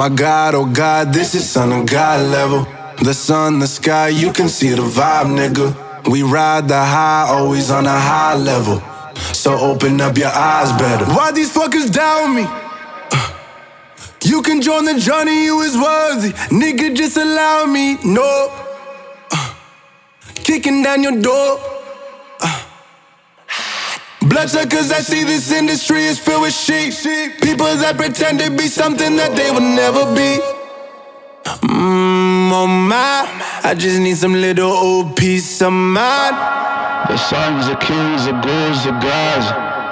My God, oh God, this is son of God level. The sun, the sky, you can see the vibe, nigga. We ride the high, always on a high level. So open up your eyes better. Why these fuckers down me? You can join the journey, you is worthy. Nigga, just allow me, no. Kicking down your door. Bloodsuckers, I see this industry is filled with sheep. People that pretend to be something that they will never be. Oh my, I just need some little old peace of mind. The sons, the kings, the ghouls, the gods.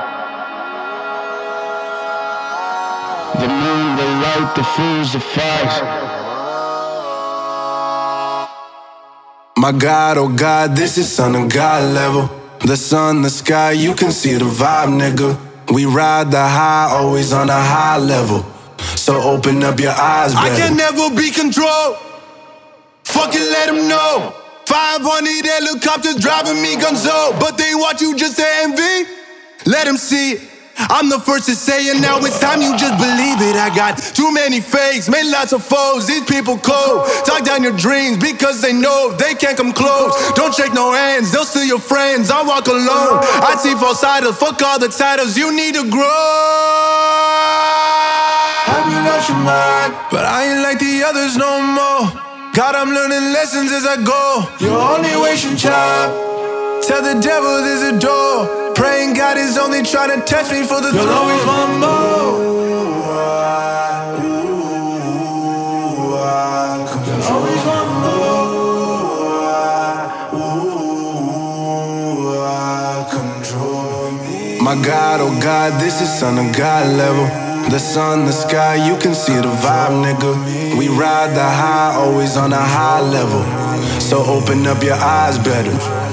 The moon, the light, the fools, the facts. My God, oh God, this is son of God level. The sun, the sky, you can see the vibe, nigga. We ride the high, always on a high level. So open up your eyes better. I can never be controlled. Fucking let them know. 500 helicopters driving me gonzo, but they watch you just to envy. Let them see it. I'm the first to say it, now it's time you just believe it. I got too many fakes, made lots of foes. These people cold. Talk down your dreams because they know they can't come close. Don't shake no hands, they'll steal your friends. I walk alone. I see false idols, fuck all the titles. You need to grow. Have you lost your mind? But I ain't like the others no more. God, I'm learning lessons as I go. You're only wasting time. Tell the devil there's a door. Praying God is only trying to touch me for the throne. You'll always want more. You'll always want more. Control me. My God, oh God, this is son of God level. The sun, the sky, you can see the vibe, nigga. We ride the high, always on a high level. So open up your eyes better.